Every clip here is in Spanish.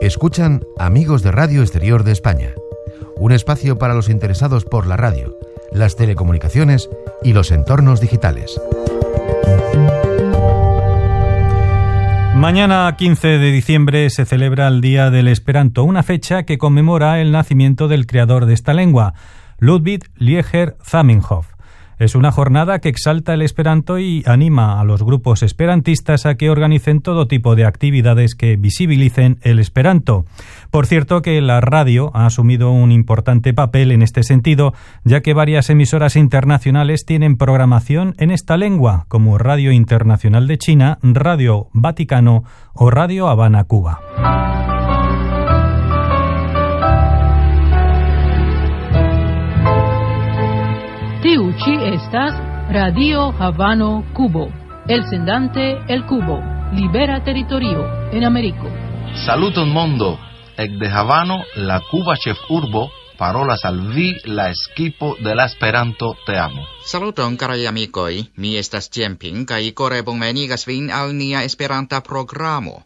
Escuchan Amigos de Radio Exterior de España, un espacio para los interesados por la radio, las telecomunicaciones y los entornos digitales. Mañana, 15 de diciembre, se celebra el Día del Esperanto, una fecha que conmemora el nacimiento del creador de esta lengua, Ludwig Lieger-Zamenhof. Es una jornada que exalta el esperanto y anima a los grupos esperantistas a que organicen todo tipo de actividades que visibilicen el esperanto. Por cierto que la radio ha asumido un importante papel en este sentido, ya que varias emisoras internacionales tienen programación en esta lengua, como Radio Internacional de China, Radio Vaticano o Radio Habana, Cuba. Tiuchi estas Radio Havano Cubo, el sendante el Cubo, libera territorio en Americo. Saluton mondo, ec de Havano la Cuba ĉefurbo parolas al vi la eskipo de la Esperanto teamo. Saluton karaj amikoj, mi estas Jemping kaj kore bonvenigas vin al nia Esperanta programo.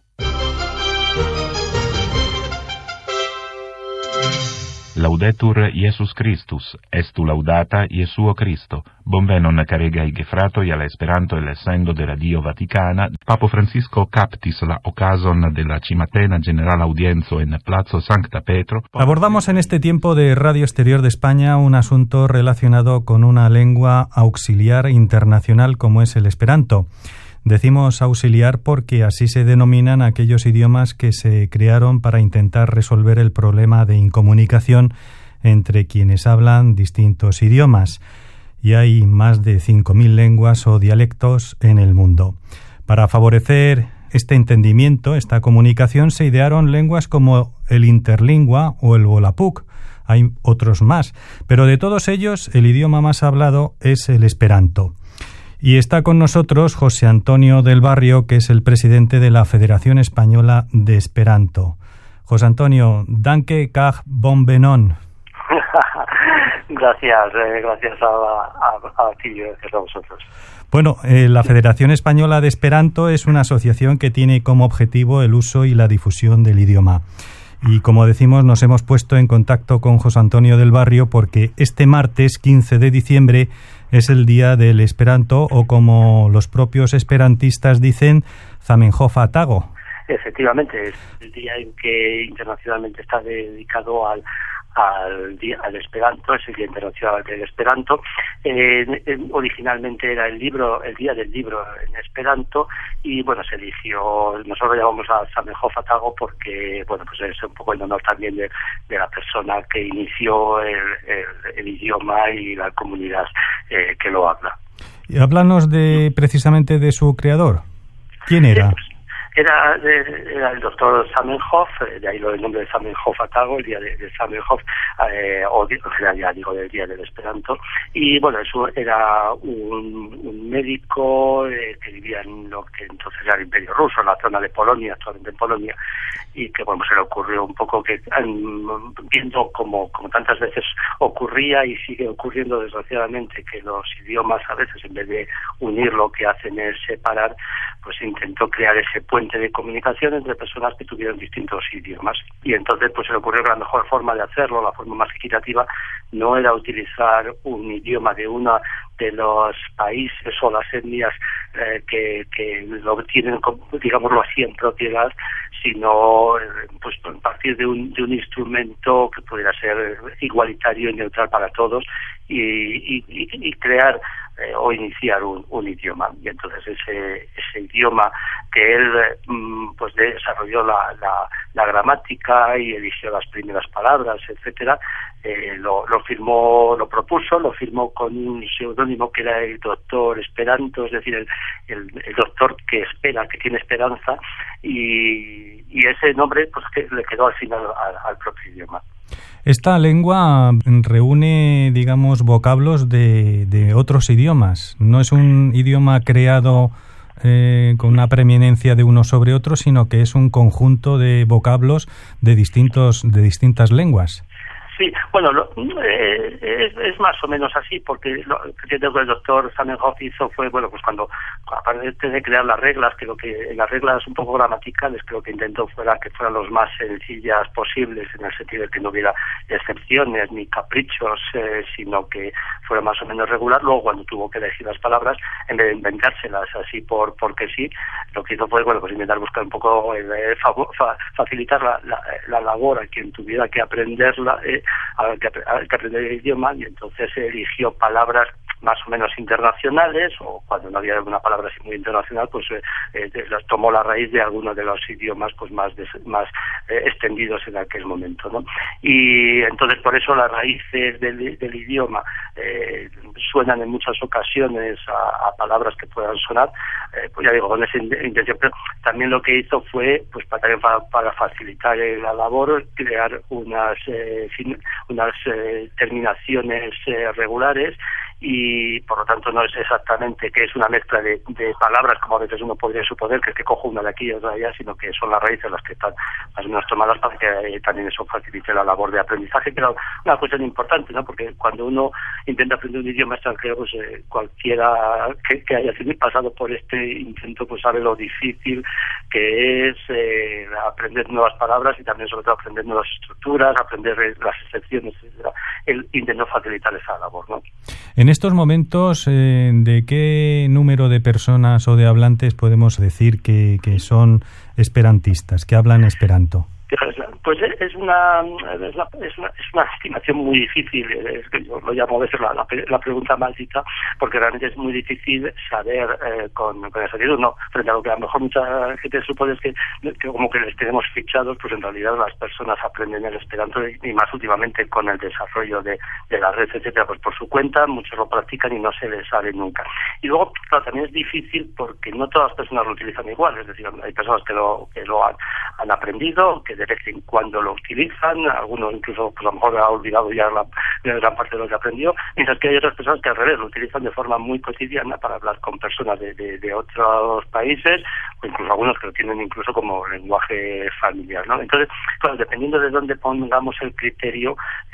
Laudetur Jesus Christus, estu laudata Jesuo Cristo. Bonvenon caregaj gefratoj al Esperanto el sendo de Radio Vaticana. Papo Francisco captis la occasion de la cimatena general audienzo en Plazo Sancta Petro. Abordamos en este tiempo de Radio Exterior de España un asunto relacionado con una lengua auxiliar internacional como es el esperanto. Decimos auxiliar porque así se denominan aquellos idiomas que se crearon para intentar resolver el problema de incomunicación entre quienes hablan distintos idiomas. Y hay más de 5.000 lenguas o dialectos en el mundo. Para favorecer este entendimiento, esta comunicación, se idearon lenguas como el interlingua o el volapük. Hay otros más, pero de todos ellos el idioma más hablado es el esperanto. Y está con nosotros José Antonio del Barrio, que es el presidente de la Federación Española de Esperanto. José Antonio, danke kach bonvenon. Gracias a ti y a vosotros. Bueno, la Federación Española de Esperanto es una asociación que tiene como objetivo el uso y la difusión del idioma. Y como decimos, nos hemos puesto en contacto con José Antonio del Barrio porque este martes 15 de diciembre es el Día del Esperanto, o como los propios esperantistas dicen, Zamenhof-Tago. Efectivamente, es el día en que internacionalmente está dedicado al Esperanto, es el Día Internacional del Esperanto. Originalmente era el Día del Libro en Esperanto, y bueno, se eligió, nosotros llamamos a Zamenhof-Tago porque bueno, pues es un poco en honor también de la persona que inició el idioma y la comunidad que lo habla. Y háblanos precisamente de su creador. ¿Quién era? Era el doctor Zamenhof, de ahí el nombre de Zamenhof-Tago, el día de Zamenhof, del Día del Esperanto. Y bueno, eso era un médico que vivía en lo que entonces era el Imperio Ruso, en la zona de Polonia, actualmente en Polonia, y que bueno, se le ocurrió un poco que, viendo como tantas veces ocurría y sigue ocurriendo desgraciadamente, que los idiomas a veces en vez de unir lo que hacen es separar, pues intentó crear ese puente de comunicación entre personas que tuvieran distintos idiomas. Y entonces pues se le ocurrió que la mejor forma de hacerlo, la forma más equitativa, no era utilizar un idioma de uno de los países o las etnias que lo tienen, digámoslo así, en propiedad, sino pues a partir de un instrumento que pudiera ser igualitario y neutral para todos, y crear o iniciar un idioma. Y entonces ese idioma que él pues desarrolló la gramática y eligió las primeras palabras, etcétera, lo firmó con un seudónimo que era el doctor Esperanto, es decir, el doctor que espera, que tiene esperanza, y ese nombre pues que le quedó al final al propio idioma. Esta lengua reúne, digamos, vocablos de otros idiomas. No es un idioma creado con una preeminencia de uno sobre otro, sino que es un conjunto de vocablos de distintas lenguas. Sí, bueno, es más o menos así, porque lo que el doctor Zamenhof hizo fue, bueno, pues cuando, aparte de crear las reglas, creo que las reglas un poco gramaticales, creo que intentó que fueran los más sencillas posibles, en el sentido de que no hubiera excepciones ni caprichos, sino que fuera más o menos regular. Luego, cuando tuvo que elegir las palabras, en vez de inventárselas así porque sí, lo que hizo fue, bueno, pues intentar buscar un poco, facilitar la labor a quien tuviera que aprenderla, que aprender el idioma, y entonces eligió palabras más o menos internacionales, o cuando no había alguna palabra así muy internacional, pues las tomó la raíz de algunos de los idiomas pues más extendidos en aquel momento, ¿no? Y entonces por eso las raíces del idioma suenan en muchas ocasiones a palabras que puedan sonar, pues ya digo, con esa intención. Pero también lo que hizo fue, pues para facilitar la labor, crear unas terminaciones regulares, y por lo tanto no es exactamente que es una mezcla de palabras, como a veces uno podría suponer, que cojo una de aquí y otra de allá, sino que son las raíces las que están más o menos tomadas para que también eso facilite la labor de aprendizaje, que era una cuestión importante, ¿no? Porque cuando uno intenta aprender un idioma extranjero, pues cualquiera que haya sido pasado por este intento, pues sabe lo difícil que es aprender nuevas palabras, y también sobre todo aprender nuevas estructuras, aprender las excepciones, etcétera. Él intentó facilitar esa labor, ¿no? En estos momentos, ¿de qué número de personas o de hablantes podemos decir que son esperantistas, que hablan esperanto? Pues es una estimación muy difícil, es que yo lo llamo a veces la pregunta maldita, porque realmente es muy difícil saber con exactitud, no, frente a lo que a lo mejor mucha gente supone es que como que les tenemos fichados, pues en realidad las personas aprenden el esperanto, y más últimamente con el desarrollo de la red, etcétera, pues por su cuenta, muchos lo practican y no se les sale nunca. Y luego, claro, también es difícil porque no todas las personas lo utilizan igual, es decir, hay personas que lo han aprendido, que de vez en cuando lo utilizan, algunos incluso pues a lo mejor ha olvidado ya la gran parte de lo que aprendió, mientras que hay otras personas que al revés lo utilizan de forma muy cotidiana para hablar con personas de otros países, o incluso algunos que lo tienen incluso como lenguaje familiar, ¿no? Entonces, claro, dependiendo de dónde pongamos el criterio,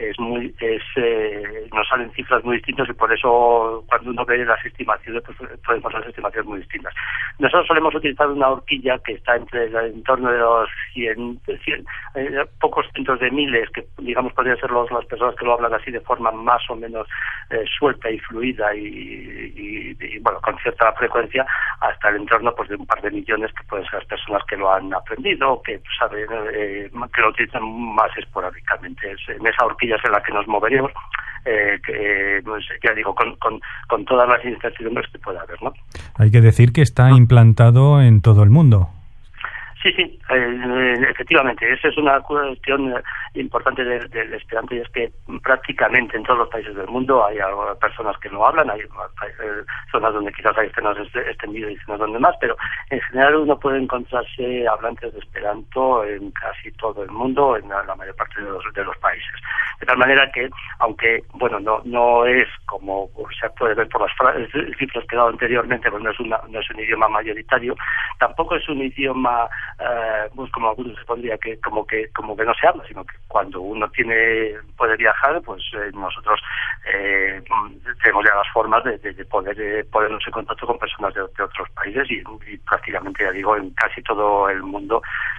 nos salen cifras muy distintas, y por eso cuando uno ve las estimaciones, pues pueden pasar estimaciones muy distintas. Nosotros solemos utilizar una horquilla que está en torno de los 100 pocos cientos de miles, que digamos podrían ser las personas que lo hablan así de forma más o menos suelta y fluida y bueno, con cierta frecuencia, hasta el entorno pues de un par de millones, que pueden ser las personas que lo han aprendido, que saben que lo utilizan más esporádicamente. En esa horquilla es en la que nos moveremos, que pues, ya digo, con todas las incertidumbres que pueda haber, ¿no? Hay que decir que está implantado en todo el mundo. Sí, efectivamente, esa es una cuestión importante del esperanto, y es que prácticamente en todos los países del mundo hay personas que lo hablan, hay zonas donde quizás hay zonas extendidas y zonas donde más, pero en general uno puede encontrarse hablantes de esperanto en casi todo el mundo, en la mayor parte de los países. De tal manera que, aunque bueno, no es como se puede ver por las cifras que he dado anteriormente, pues no es un idioma mayoritario, tampoco es un idioma pues como algunos se pondría que como que no se habla, sino que cuando uno puede viajar, pues nosotros tenemos ya las formas de ponernos en contacto con personas de otros países, y prácticamente, ya digo, en casi todo el mundo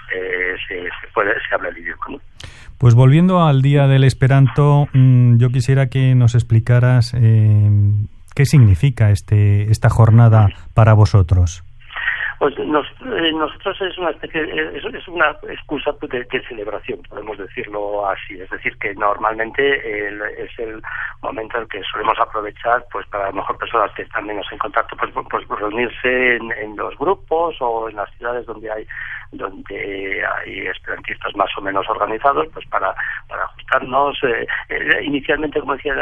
se habla el idioma, ¿no? Pues volviendo al Día del Esperanto, yo quisiera que nos explicaras qué significa esta jornada para vosotros. Pues nosotros es una especie, es una excusa de celebración, podemos decirlo así. Es decir, que normalmente es el momento en que solemos aprovechar, pues para a lo mejor personas que están menos en contacto, pues reunirse en los grupos o en las ciudades donde hay esperantistas más o menos organizados, pues para ajustarnos. Inicialmente, como decía,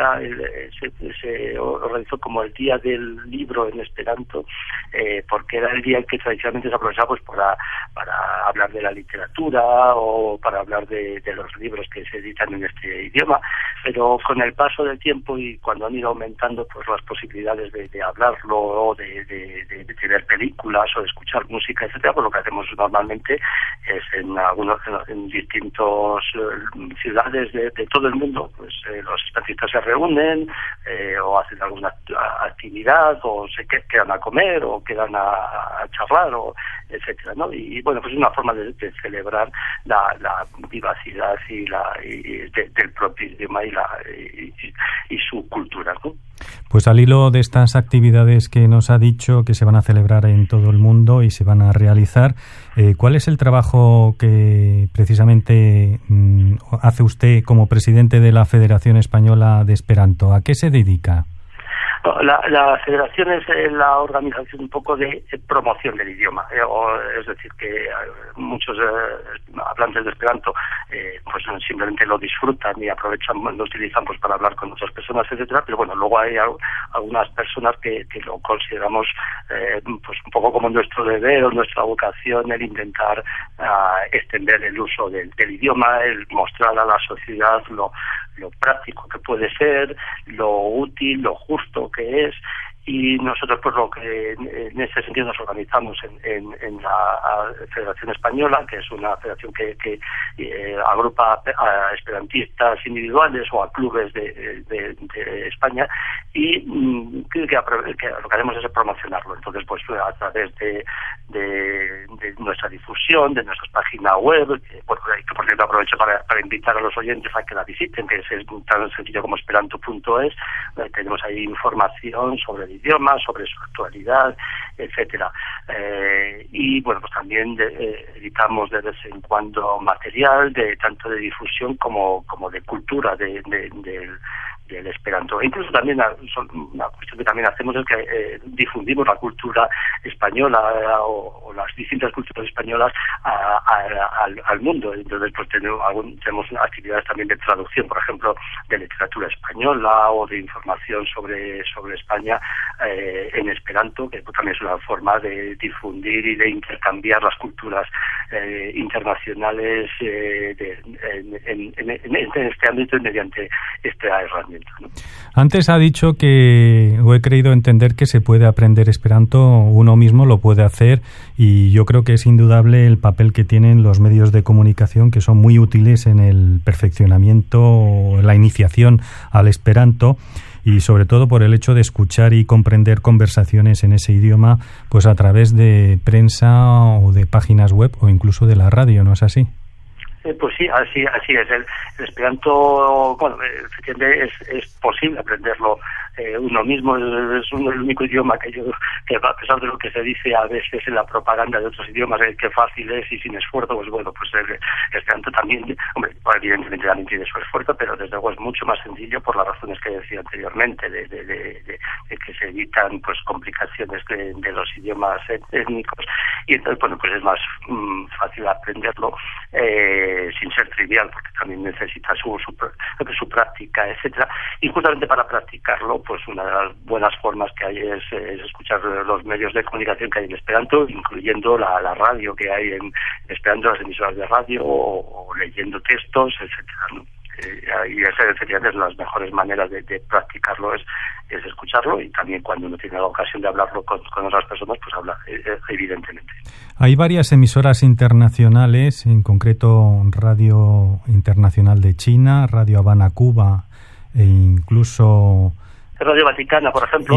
se organizó como el Día del Libro en Esperanto, porque era el día en que tradicionalmente se aprovechaba pues para hablar de la literatura o para hablar de los libros que se editan en este idioma, pero con el paso del tiempo y cuando han ido aumentando pues las posibilidades de hablarlo o de ver películas o de escuchar música, etcétera, pues lo que hacemos normalmente es en distintas ciudades de todo el mundo, pues los esperantistas se reúnen o hacen alguna actividad o se quedan a comer o quedan a charlar, o etcétera, ¿no? Y bueno, pues es una forma de celebrar la vivacidad del propio idioma y su cultura, ¿no? Pues al hilo de estas actividades que nos ha dicho que se van a celebrar en todo el mundo y se van a realizar, ¿cuál es el trabajo que precisamente hace usted como presidente de la Federación Española de Esperanto? ¿A qué se dedica? La federación es la organización un poco de promoción del idioma, es decir, que muchos hablantes de Esperanto pues simplemente lo disfrutan y aprovechan, lo utilizan pues para hablar con otras personas, etcétera. Pero bueno, luego hay algunas personas que lo consideramos pues un poco como nuestro deber o nuestra vocación, el intentar extender el uso del idioma, el mostrar a la sociedad lo práctico que puede ser, lo útil, lo justo que es. Y nosotros pues lo que en ese sentido nos organizamos en la Federación Española, que es una federación que agrupa a esperantistas individuales o a clubes de España, y que lo que haremos es promocionarlo. Entonces pues a través de nuestra difusión, de nuestra página web, que por cierto aprovecho para invitar a los oyentes a que la visiten, que es tan sencillo como esperanto.es. Tenemos ahí información sobre el idioma, sobre su actualidad, etcétera. Y bueno, pues también editamos de vez en cuando material tanto de difusión como de cultura del Esperanto. E incluso también una cuestión que también hacemos es que difundimos la cultura española o las distintas culturas españolas al mundo. Entonces pues tenemos actividades también de traducción, por ejemplo, de literatura española o de información sobre España en Esperanto, que pues también es una forma de difundir y de intercambiar las culturas internacionales en este ámbito y mediante esta herramienta, ¿no? Antes ha dicho que, o he creído entender, que se puede aprender Esperanto, uno mismo lo puede hacer, y yo creo que es indudable el papel que tienen los medios de comunicación, que son muy útiles en el perfeccionamiento, la iniciación al Esperanto, y sobre todo por el hecho de escuchar y comprender conversaciones en ese idioma, pues a través de prensa o de páginas web o incluso de la radio, ¿no es así? Pues sí, así es. El Esperanto, bueno, efectivamente es posible aprenderlo uno mismo. Es el único idioma que a pesar de lo que se dice a veces en la propaganda de otros idiomas, que fácil es y sin esfuerzo, pues bueno, pues el Esperanto también, hombre, evidentemente también tiene su esfuerzo, pero desde luego es mucho más sencillo por las razones que decía anteriormente, de que se evitan pues complicaciones de los idiomas étnicos, y entonces bueno, pues es más fácil aprenderlo sin ser trivial, porque también necesita su práctica, etcétera. Y justamente para practicarlo, pues una de las buenas formas que hay es escuchar los medios de comunicación que hay en Esperanto, incluyendo la radio que hay en Esperanto, las emisoras de radio, o leyendo textos, etcétera, ¿no? Y esa efectivamente es las mejores maneras de practicarlo, es escucharlo, y también cuando uno tiene la ocasión de hablarlo con otras personas, pues habla, evidentemente. Hay varias emisoras internacionales, en concreto Radio Internacional de China, Radio Habana Cuba, e incluso Radio Vaticana, por ejemplo.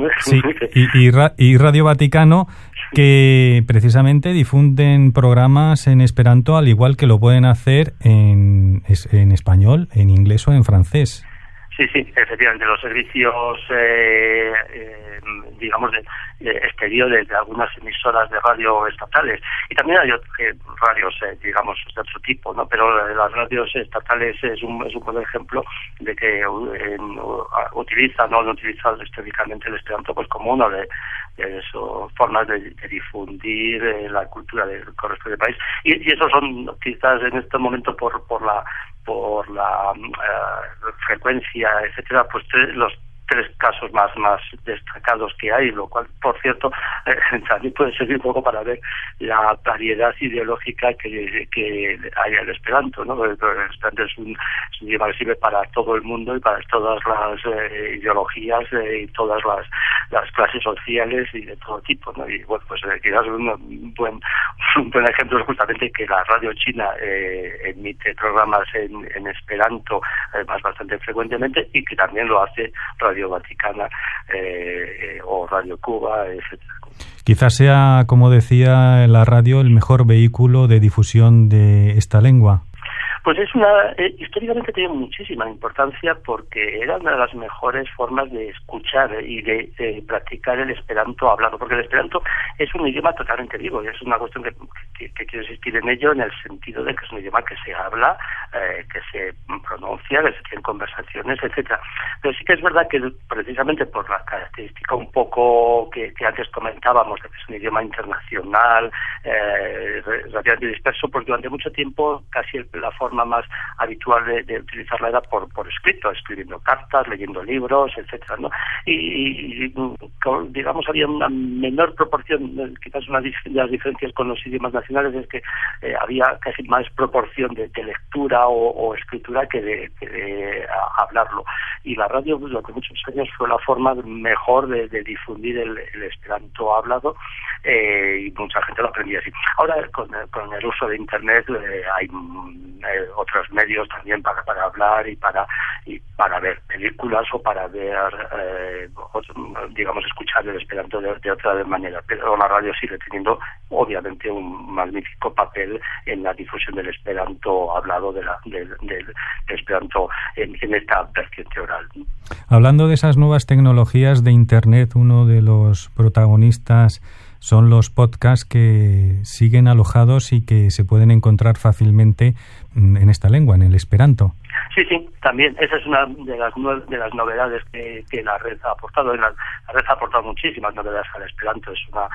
Y Radio Vaticano, que precisamente difunden programas en Esperanto, al igual que lo pueden hacer en español, en inglés o en francés. Sí, efectivamente, los servicios, digamos, exteriores de algunas emisoras de radio estatales, y también hay radios, digamos, de otro tipo, ¿no? Pero las radios estatales es un buen ejemplo de que utilizan o no utilizan históricamente el Esperanto pues como una de sus formas de difundir la cultura del correspondiente país, y esos son quizás en este momento por la frecuencia, etcétera, pues los 3 casos más destacados que hay, lo cual, por cierto, también puede servir un poco para ver la variedad ideológica que hay en el Esperanto, ¿no? El Esperanto es un idioma que sirve para todo el mundo y para todas las ideologías y todas las clases sociales y de todo tipo, ¿no? Y bueno, pues quizás un buen ejemplo es justamente que la radio china emite programas en Esperanto, además bastante frecuentemente, y que también lo hace Radio Vaticana o Radio Cuba, etcétera. Quizás sea, como decía, la radio el mejor vehículo de difusión de esta lengua. Pues históricamente tiene muchísima importancia porque era una de las mejores formas de escuchar y de practicar el esperanto hablado, porque el esperanto es un idioma totalmente vivo y es una cuestión que quiero insistir en ello, en el sentido de que es un idioma que se habla, que se pronuncia, que se tienen conversaciones, etcétera. Pero sí que es verdad que precisamente por la característica un poco que antes comentábamos, de que es un idioma internacional, relativamente disperso, pues durante mucho tiempo casi la forma más habitual de utilizarla era por escrito, escribiendo cartas, leyendo libros, etcétera, ¿no? Y digamos había una menor proporción, quizás una de las diferencias con los idiomas nacionales es que había casi más proporción de lectura o escritura que de hablarlo. Y la radio durante muchos años fue la forma mejor de difundir el esperanto hablado, y mucha gente lo aprendía así. Ahora con el uso de internet hay otros medios también para hablar y para ver películas o para ver digamos escuchar el esperanto de otra manera, pero la radio sigue teniendo obviamente un magnífico papel en la difusión del esperanto hablado, del esperanto en esta vertiente oral. Hablando de esas nuevas tecnologías de internet, uno de los protagonistas son los podcasts que siguen alojados y que se pueden encontrar fácilmente en esta lengua, en el esperanto. Sí, también. Esa es una de las novedades que la red ha aportado. La red ha aportado muchísimas novedades al esperanto.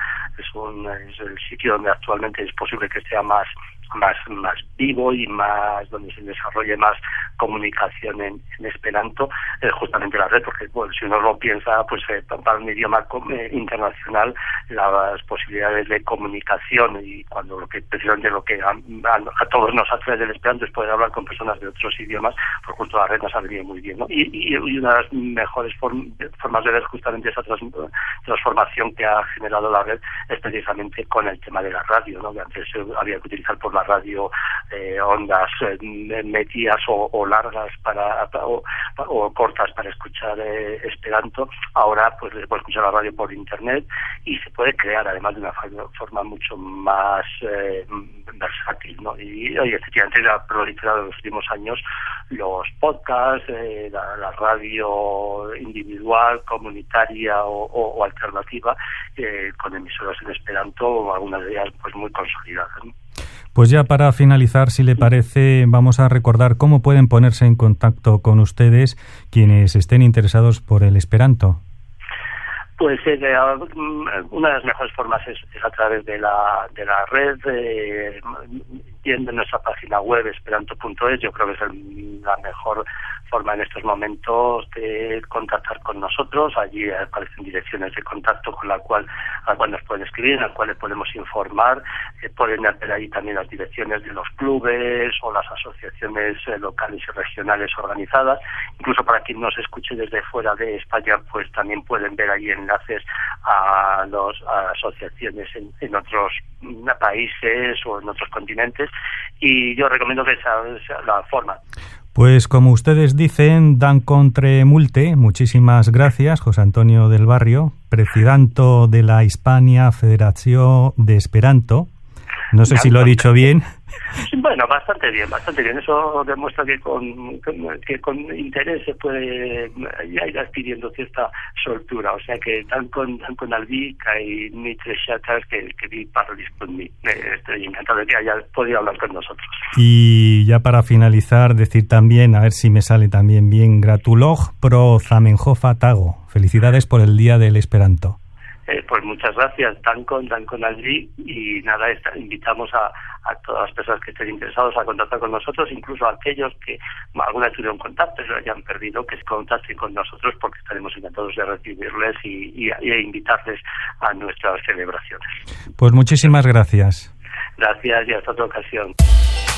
Es el sitio donde actualmente es posible que sea más vivo y más donde se desarrolle más comunicación en esperanto, justamente la red, porque bueno, si uno lo piensa, pues para un idioma internacional las posibilidades de comunicación y precisamente lo que a todos nos atrae del esperanto es poder hablar con personas de otros idiomas, pues justo la red nos ha venido muy bien, ¿no? Y una de las mejores formas de ver justamente esa transformación que ha generado la red es precisamente con el tema de la radio, ¿no? Que antes había que utilizar por la radio ondas medias o largas o cortas para escuchar esperanto. Ahora pues se puede escuchar la radio por internet y se puede crear además de una forma mucho más versátil, ¿no? Y efectivamente ha proliferado en los últimos años los podcasts, la radio individual, comunitaria o alternativa, con emisoras en esperanto, algunas de ellas pues muy consolidadas, ¿no? Pues ya para finalizar, si le parece, vamos a recordar cómo pueden ponerse en contacto con ustedes quienes estén interesados por el esperanto. Pues una de las mejores formas es a través de la red, yendo en nuestra página web esperanto.es. Yo creo que es la mejor forma en estos momentos de contactar con nosotros. Allí aparecen direcciones de contacto a la cual nos pueden escribir, a la cual les podemos informar. Pueden ver ahí también las direcciones de los clubes o las asociaciones locales y regionales organizadas. Incluso para quien nos escuche desde fuera de España, pues también pueden ver ahí enlaces a asociaciones en otros países o en otros continentes, y yo recomiendo que esa sea la forma. Pues como ustedes dicen, dan contre multe. Muchísimas gracias, José Antonio del Barrio, presidente de la Hispania Federación de Esperanto. No sé si lo he dicho bien. Bueno, bastante bien. Eso demuestra que con interés se puede ir adquiriendo cierta soltura. O sea que tan con Albi y Mitre Chatas que vi parlis con mí. Estoy encantado de que haya podido hablar con nosotros. Y ya para finalizar, decir también, a ver si me sale también bien, gratuloj pro Zamenhof Tago. Felicidades por el Día del Esperanto. Pues muchas gracias, Dankon Aldi, y nada, invitamos a todas las personas que estén interesados a contactar con nosotros, incluso a aquellos que alguna vez tuvieron contacto y lo hayan perdido, que se contacten con nosotros, porque estaremos encantados de recibirles y invitarles a nuestras celebraciones. Pues muchísimas gracias. Gracias y hasta otra ocasión.